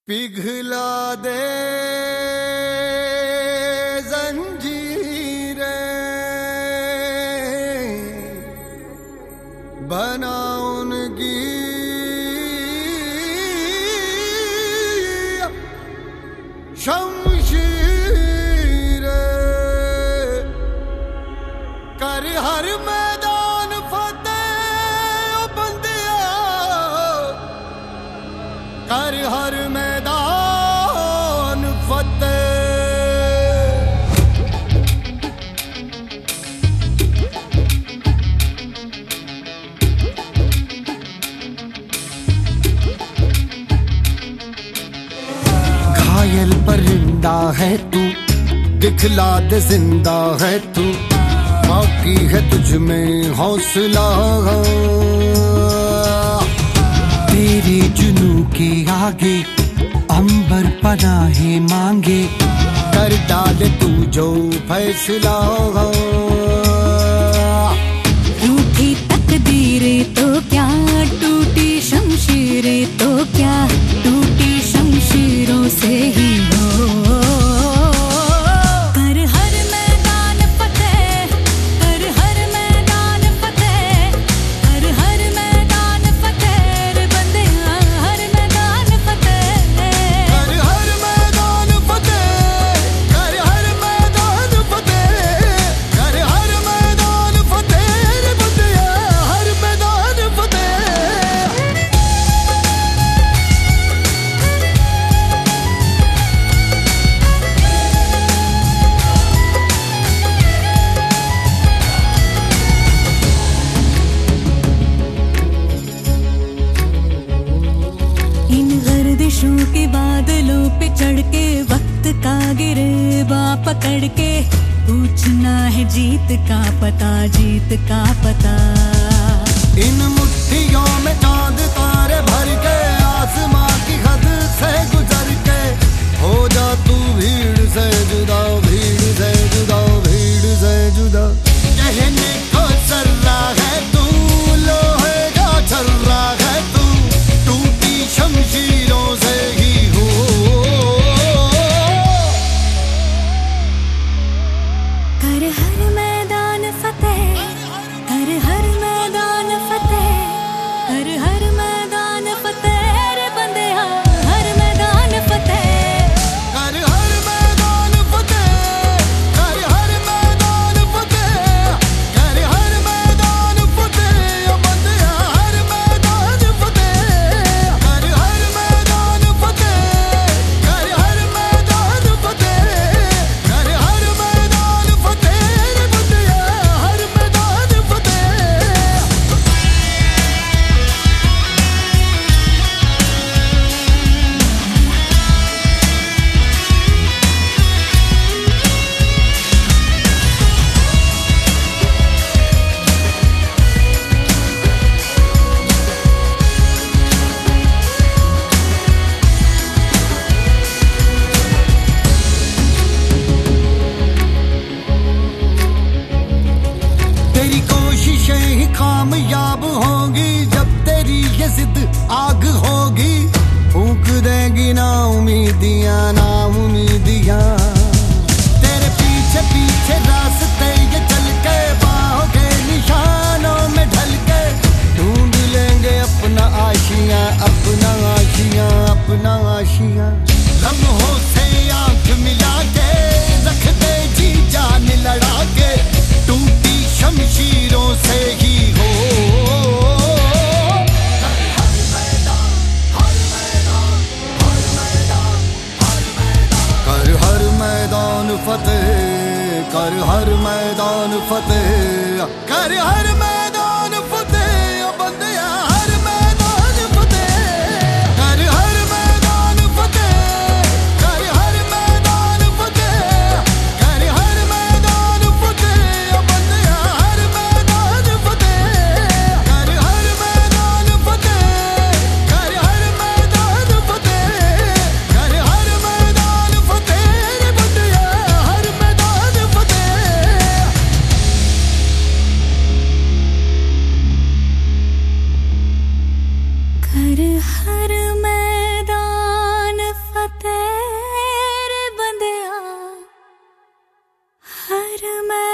पिघला दे जंजीरें, बना उनकी शमशीरें, कर हर मैदान फतेह ओ बंदिया, कर हर मैदान फतेह। घायल परिंदा है तू, दिखला दे जिंदा है तू, बाकी है तुझ में हौसला। तेरे जुनू के आगे अंबर पनाहे मांगे, कर डाले तू जो फैसला। रूठी तकदीरें तो क्या, टूटी शमशीरें तो क्या, टूटी शमशीरों से ही हो। कर हर मैदान फतेह, कर हर मैदान फतेह, कर हर मैदान फतेह रे बंदिया, हर मैदान फतेह। कर हर मैदान फतेह, कर हर मैदान फतेह, कर हर मैदान फतेह रे बंदिया, हर मैदान फतेह। इन गर्दिशों के बादलों पे चढ़ के, वक्त का गिरेबा पकड़ के, पूछना है जीत का पता, जीत का पता। इन मुट्ठियों में चांद तारे भर के, आसमां की हद से गुजर के, हो जा तू भीड़ से जुदा, भीड़ से जुदा, भीड़ से जुदा। कहने को चल रहा है तू, लोहे का चल रहा है तू, टूटी शमशीरों से ही हो। कर हर मैदान फतेह, कर हर मैदान फतेह, कर हर मैदान फतेह रे बंदिया, हर मैदान फतेह। कर हर मैदान फतेह, कर हर मैदान फतेह, कर हर मैदान फतेह ओ बंदिया, हर मैदान फतेह। कर हर मैदान फतेह, कर हर मैदान फतेह, कर हर मैदान फतेह रे बंदिया, हर मैदान फतेह। तेरी कोशिशें ही कामयाब होंगी, जब तेरी ये जिद आग होगी, फूंक देगी ना उम्मीदियां, ना उम्मीदियां। तेरे पीछे पीछे रास्ते ये चल के, बाहों के निशानों में ढल के, ढूंढ लेंगे अपना आशियां, अपना आशियां, अपना आशियां। लम्हों से आंख मिला के, रख दे जी जान लड़ा के, टूटी शमशीरों से ही हो। कर हर मैदान फतेह, कर हर मैदान फतेह, कर हर मैदान फतेह ओ बंदिया, हर मैदान फतेह। कर हर मैदान फतेह, कर हर मैदान फतेह, कर हर मैदान फतेह ओ बंदिया, हर मैदान फतेह। कर हर मैदान फतेह, कर हर मैदान फतेह, कर हर मैदान फतेह रे बंदिया, हर मैदान फतेह। मैं